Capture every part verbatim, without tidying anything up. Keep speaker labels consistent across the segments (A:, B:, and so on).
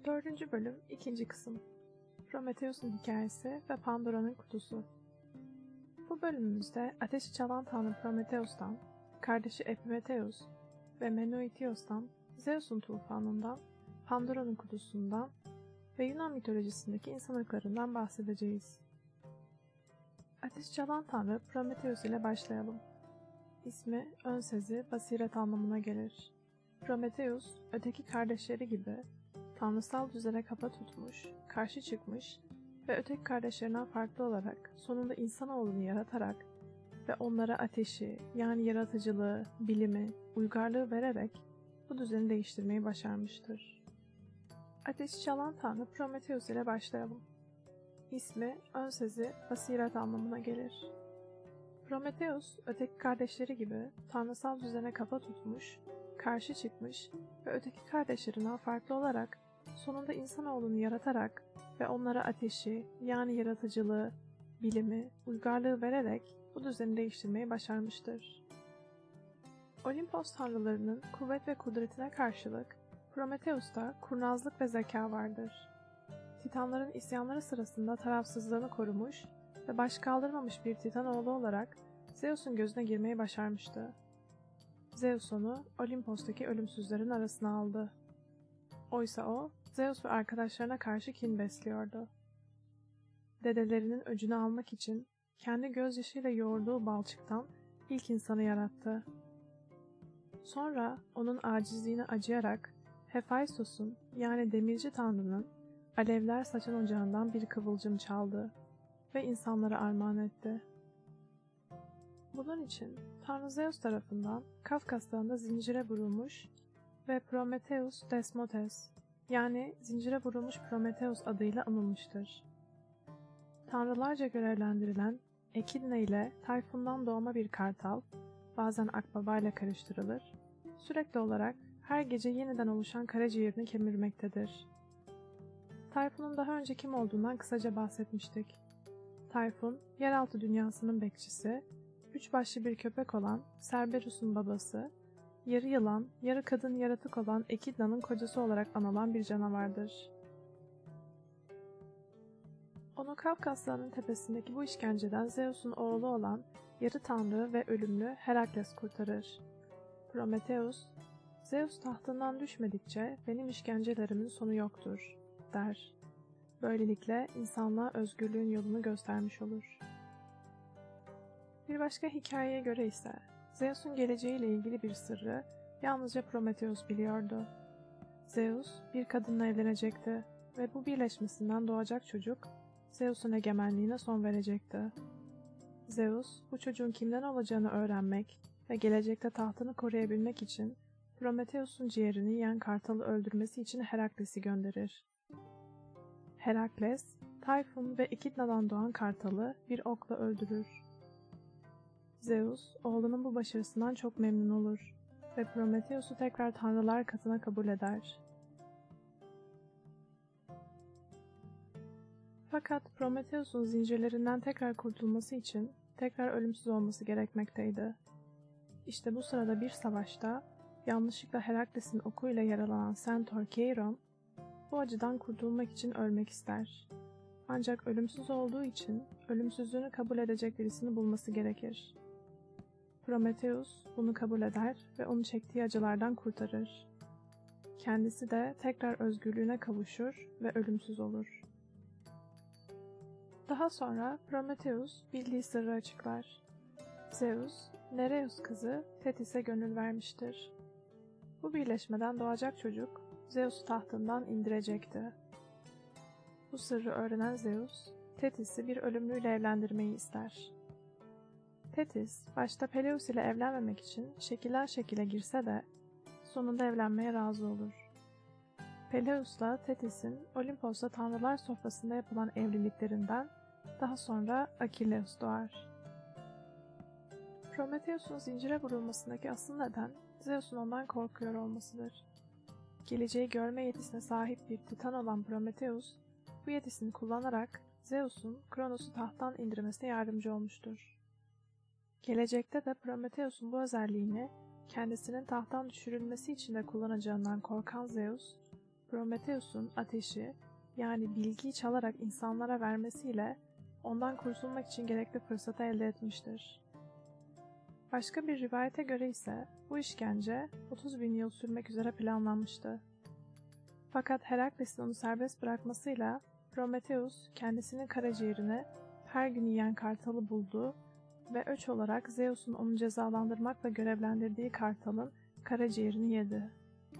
A: Dördüncü bölüm, ikinci kısım. Prometheus'un hikayesi ve Pandora'nın kutusu. Bu bölümümüzde ateşi çalan tanrı Prometheus'tan, kardeşi Epimetheus ve Menoetios'tan, Zeus'un tufanından, Pandora'nın kutusundan ve Yunan mitolojisindeki insan ırklarından bahsedeceğiz. Ateşi çalan tanrı Prometheus ile başlayalım. İsmi, ön sezi, basiret anlamına gelir. Prometheus, öteki kardeşleri gibi tanrısal düzene kafa tutmuş, karşı çıkmış ve öteki kardeşlerinden farklı olarak sonunda insanoğlunu yaratarak ve onlara ateşi, yani yaratıcılığı, bilimi, uygarlığı vererek bu düzeni değiştirmeyi başarmıştır. Ateşi çalan tanrı Prometheus ile başlayalım. İsmi, ön sezi, basiret anlamına gelir. Prometheus, öteki kardeşleri gibi tanrısal düzene kafa tutmuş, karşı çıkmış ve öteki kardeşlerinden farklı olarak sonunda insanoğlunu yaratarak ve onlara ateşi, yani yaratıcılığı, bilimi, uygarlığı vererek bu düzeni değiştirmeyi başarmıştır. Olimpos tanrılarının kuvvet ve kudretine karşılık Prometheus'ta kurnazlık ve zeka vardır. Titanların isyanları sırasında tarafsızlığını korumuş ve baş kaldırmamış bir titan oğlu olarak Zeus'un gözüne girmeyi başarmıştı. Zeus onu Olimpos'taki ölümsüzlerin arasına aldı. Oysa o, Zeus ve arkadaşlarına karşı kin besliyordu. Dedelerinin öcünü almak için kendi gözyaşıyla yoğurduğu balçıktan ilk insanı yarattı. Sonra onun acizliğine acıyarak Hephaistos'un, yani demirci tanrının alevler saçan ocağından bir kıvılcım çaldı ve insanlara armağan etti. Bunun için Tanrı Zeus tarafından Kafkas Dağı'nda zincire vurulmuş ve Prometheus Desmotes, yani zincire vurulmuş Prometheus adıyla anılmıştır. Tanrılarca görevlendirilen Ekidna ile Tayfun'dan doğma bir kartal, bazen akbaba ile karıştırılır, sürekli olarak her gece yeniden oluşan karaciğerini kemirmektedir. Tayfun'un daha önce kim olduğundan kısaca bahsetmiştik. Tayfun, yeraltı dünyasının bekçisi, üç başlı bir köpek olan Cerberus'un babası, yarı yılan, yarı kadın yaratık olan Ekidna'nın kocası olarak anılan bir canavardır. Onu Kafkas Dağı'nın tepesindeki bu işkenceden Zeus'un oğlu olan yarı tanrı ve ölümlü Herakles kurtarır. Prometheus, Zeus tahtından düşmedikçe benim işkencelerimin sonu yoktur, der. Böylelikle insanlığa özgürlüğün yolunu göstermiş olur. Bir başka hikayeye göre ise Zeus'un geleceğiyle ilgili bir sırrı yalnızca Prometheus biliyordu. Zeus bir kadınla evlenecekti ve bu birleşmesinden doğacak çocuk Zeus'un egemenliğine son verecekti. Zeus bu çocuğun kimden olacağını öğrenmek ve gelecekte tahtını koruyabilmek için Prometheus'un ciğerini yiyen kartalı öldürmesi için Herakles'i gönderir. Herakles, Tayfun ve Ekidna'dan doğan kartalı bir okla öldürür. Zeus, oğlunun bu başarısından çok memnun olur ve Prometheus'u tekrar tanrılar katına kabul eder. Fakat Prometheus'un zincirlerinden tekrar kurtulması için tekrar ölümsüz olması gerekmekteydi. İşte bu sırada bir savaşta yanlışlıkla Herakles'in okuyla yaralanan Centaur Cheiron, bu acıdan kurtulmak için ölmek ister. Ancak ölümsüz olduğu için ölümsüzlüğünü kabul edecek birisini bulması gerekir. Prometheus bunu kabul eder ve onu çektiği acılardan kurtarır. Kendisi de tekrar özgürlüğüne kavuşur ve ölümsüz olur. Daha sonra Prometheus bildiği sırrı açıklar. Zeus, Nereus kızı Thetis'e gönül vermiştir. Bu birleşmeden doğacak çocuk Zeus tahtından indirecekti. Bu sırrı öğrenen Zeus, Thetis'i bir ölümlüyle evlendirmeyi ister. Thetis, başta Peleus ile evlenmemek için şekilden şekile girse de sonunda evlenmeye razı olur. Peleus'la Thetis'in Olimpos'ta tanrılar sofrasında yapılan evliliklerinden daha sonra Akilleus doğar. Prometheus'un zincire vurulmasındaki asıl neden Zeus'un ondan korkuyor olmasıdır. Geleceği görme yetisine sahip bir titan olan Prometheus, bu yetisini kullanarak Zeus'un Kronos'u tahttan indirmesine yardımcı olmuştur. Gelecekte de Prometheus'un bu özelliğini kendisinin tahttan düşürülmesi için de kullanacağından korkan Zeus, Prometheus'un ateşi, yani bilgiyi çalarak insanlara vermesiyle ondan kurtulmak için gerekli fırsatı elde etmiştir. Başka bir rivayete göre ise bu işkence otuz bin yıl sürmek üzere planlanmıştı. Fakat Herakles'in onu serbest bırakmasıyla Prometheus kendisinin karaciğerini her gün yiyen kartalı buldu ve öç olarak Zeus'un onu cezalandırmakla görevlendirdiği kartalın karaciğerini yedi.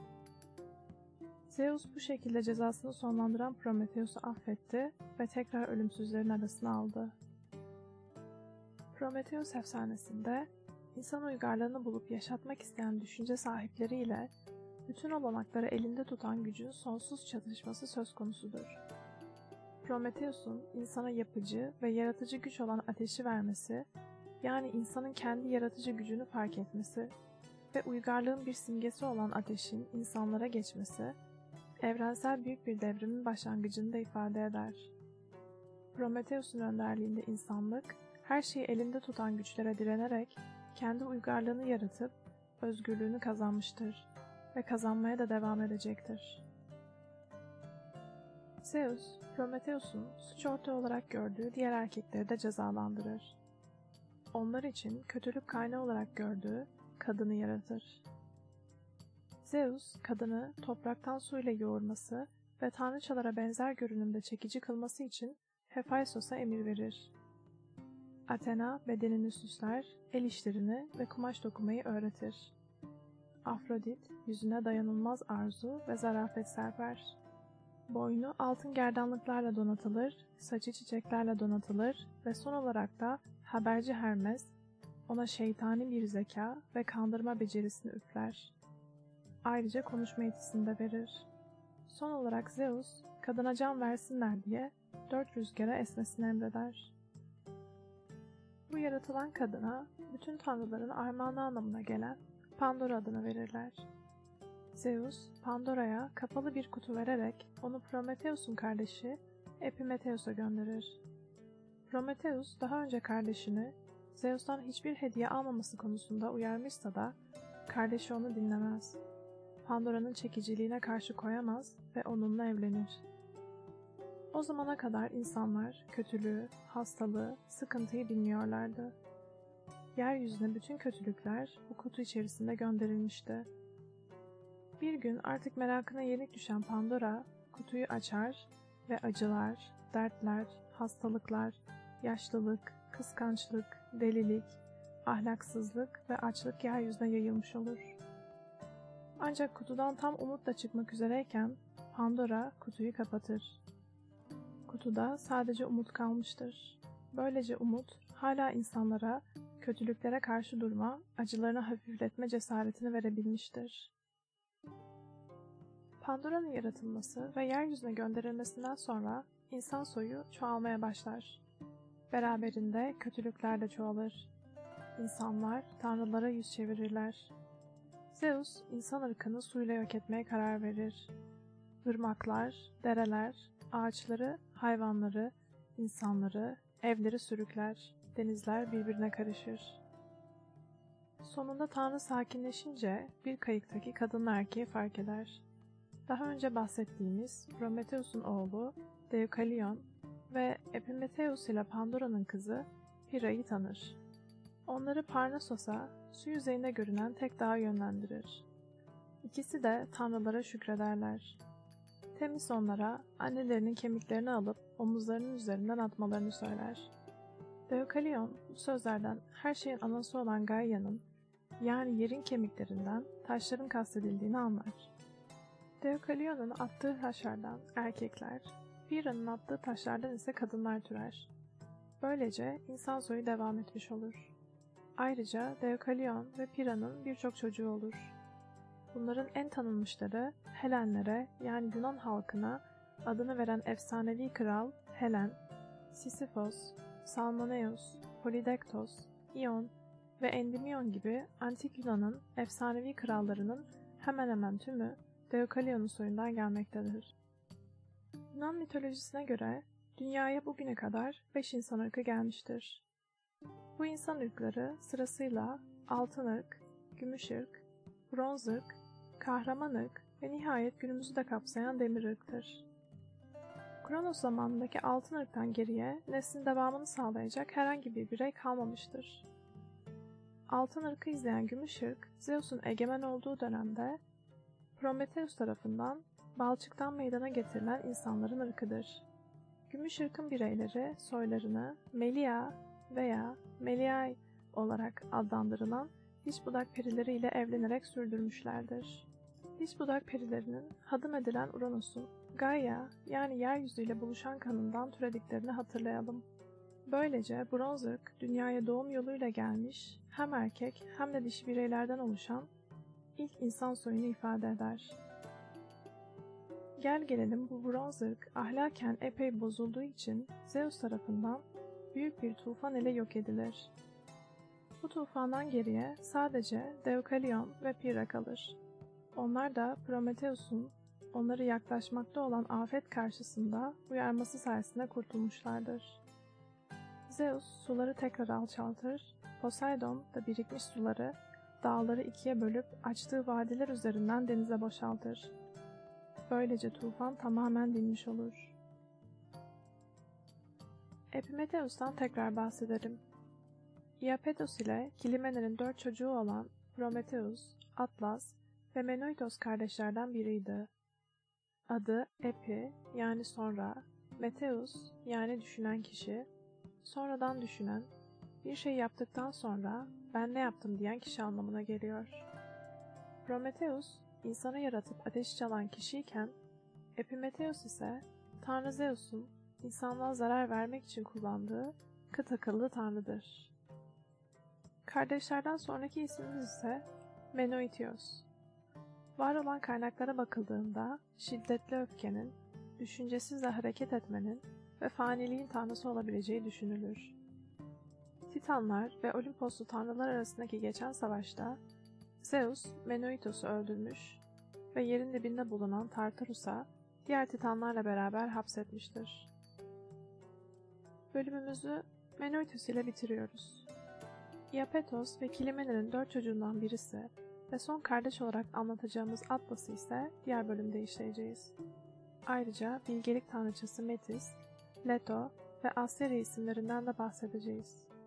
A: Zeus bu şekilde cezasını sonlandıran Prometheus'u affetti ve tekrar ölümsüzlerin arasına aldı. Prometheus efsanesinde insan uygarlığını bulup yaşatmak isteyen düşünce sahipleriyle bütün olanakları elinde tutan gücün sonsuz çatışması söz konusudur. Prometheus'un insana yapıcı ve yaratıcı güç olan ateşi vermesi, yani insanın kendi yaratıcı gücünü fark etmesi ve uygarlığın bir simgesi olan ateşin insanlara geçmesi, evrensel büyük bir devrimin başlangıcını da ifade eder. Prometheus'un önderliğinde insanlık, her şeyi elinde tutan güçlere direnerek kendi uygarlığını yaratıp özgürlüğünü kazanmıştır ve kazanmaya da devam edecektir. Zeus, Prometheus'un suç ortağı olarak gördüğü diğer erkekleri de cezalandırır. Onlar için kötülük kaynağı olarak gördüğü kadını yaratır. Zeus, kadını topraktan su ile yoğurması ve tanrıçalara benzer görünümde çekici kılması için Hephaistos'a emir verir. Athena bedenini süsler, el işlerini ve kumaş dokumayı öğretir. Afrodit yüzüne dayanılmaz arzu ve zarafet serper. Boynu altın gerdanlıklarla donatılır, saçı çiçeklerle donatılır ve son olarak da haberci Hermes ona şeytani bir zeka ve kandırma becerisini üfler. Ayrıca konuşma yetisini de verir. Son olarak Zeus, kadına can versinler diye dört rüzgara esmesini emreder. Bu yaratılan kadına bütün tanrıların armağanı anlamına gelen Pandora adını verirler. Zeus, Pandora'ya kapalı bir kutu vererek onu Prometheus'un kardeşi Epimetheus'a gönderir. Prometheus daha önce kardeşini Zeus'tan hiçbir hediye almaması konusunda uyarmışsa da kardeşi onu dinlemez. Pandora'nın çekiciliğine karşı koyamaz ve onunla evlenir. O zamana kadar insanlar kötülüğü, hastalığı, sıkıntıyı bilmiyorlardı. Yeryüzüne bütün kötülükler bu kutu içerisinde gönderilmişti. Bir gün artık merakına yenik düşen Pandora kutuyu açar ve acılar, dertler, hastalıklar, yaşlılık, kıskançlık, delilik, ahlaksızlık ve açlık yeryüzüne yayılmış olur. Ancak kutudan tam umutla çıkmak üzereyken Pandora kutuyu kapatır. Kutuda sadece umut kalmıştır. Böylece umut hala insanlara kötülüklere karşı durma, acılarını hafifletme cesaretini verebilmiştir. Pandora'nın yaratılması ve yeryüzüne gönderilmesinden sonra insan soyu çoğalmaya başlar. Beraberinde kötülükler de çoğalır. İnsanlar tanrılara yüz çevirirler. Zeus, insan ırkını suyla yok etmeye karar verir. Irmaklar, dereler, ağaçları, hayvanları, insanları, evleri sürükler, denizler birbirine karışır. Sonunda Tanrı sakinleşince bir kayıktaki kadınla erkeği fark eder. Daha önce bahsettiğimiz Prometheus'un oğlu Deukalion ve Epimetheus ile Pandora'nın kızı Pira'yı tanır. Onları Parnassos'a, su yüzeyinde görünen tek dağa yönlendirir. İkisi de tanrılara şükrederler. Temis onlara annelerinin kemiklerini alıp omuzlarının üzerinden atmalarını söyler. Deukalion bu sözlerden her şeyin anası olan Gaia'nın, yani yerin kemiklerinden taşların kastedildiğini anlar. Deukalion'un attığı taşlardan erkekler, Pira'nın attığı taşlardan ise kadınlar türer. Böylece insan soyu devam etmiş olur. Ayrıca Deukalion ve Pira'nın birçok çocuğu olur. Bunların en tanınmışları Helenlere, yani Yunan halkına adını veren efsanevi kral Helen, Sisyphos, Salmoneus, Polydektos, Ion ve Endymion gibi antik Yunan'ın efsanevi krallarının hemen hemen tümü Deukalion'un soyundan gelmektedir. Yunan mitolojisine göre dünyaya bugüne kadar beş insan ırkı gelmiştir. Bu insan ırkları sırasıyla altın ırk, gümüş ırk, bronz ırk, kahraman ırk ve nihayet günümüzü de kapsayan demir ırktır. Kronos zamanındaki altın ırktan geriye neslin devamını sağlayacak herhangi bir birey kalmamıştır. Altın ırkı izleyen gümüş ırk, Zeus'un egemen olduğu dönemde Prometheus tarafından balçıktan meydana getirilen insanların ırkıdır. Gümüş ırkın bireyleri soylarını Melia veya Meliae olarak adlandırılan diş budak perileriyle evlenerek sürdürmüşlerdir. Diş budak perilerinin hadım edilen Uranus'un Gaia yani yeryüzüyle buluşan kanından türediklerini hatırlayalım. Böylece bronz ırk dünyaya doğum yoluyla gelmiş hem erkek hem de dişi bireylerden oluşan ilk insan soyunu ifade eder. Gel gelelim bu bronz ırk ahlaken epey bozulduğu için Zeus tarafından büyük bir tufan ile yok edilir. Bu tufandan geriye sadece Deukalion ve Pyrrha kalır. Onlar da Prometheus'un onları yaklaşmakta olan afet karşısında uyarması sayesinde kurtulmuşlardır. Zeus suları tekrar alçaltır, Poseidon da birikmiş suları dağları ikiye bölüp açtığı vadiler üzerinden denize boşaltır. Böylece tufan tamamen dinmiş olur. Epimetheus'tan tekrar bahsedelim. Iapetos ile Kilimener'in dört çocuğu olan Prometheus, Atlas ve Menoitos kardeşlerden biriydi. Adı Epi yani sonra, Metheus yani düşünen kişi, sonradan düşünen, bir şey yaptıktan sonra ben ne yaptım diyen kişi anlamına geliyor. Prometheus, insanı yaratıp ateşi çalan kişiyken, Epimetheus ise Tanrı Zeus'un insanlığa zarar vermek için kullandığı kıt akıllı tanrıdır. Kardeşlerden sonraki ismimiz ise Menoitios. Var olan kaynaklara bakıldığında şiddetli öfkenin, düşüncesizle hareket etmenin ve faniliğin tanrısı olabileceği düşünülür. Titanlar ve Olimposlu tanrılar arasındaki geçen savaşta Zeus, Menoitos'u öldürmüş ve yerin dibinde bulunan Tartarus'a diğer titanlarla beraber hapsetmiştir. Bölümümüzü Menoitos ile bitiriyoruz. Iapetos ve Kilimener'in dört çocuğundan birisi ve son kardeş olarak anlatacağımız Atlas'ı ise diğer bölümde işleyeceğiz. Ayrıca bilgelik tanrıçası Metis, Leto ve Asteria isimlerinden de bahsedeceğiz.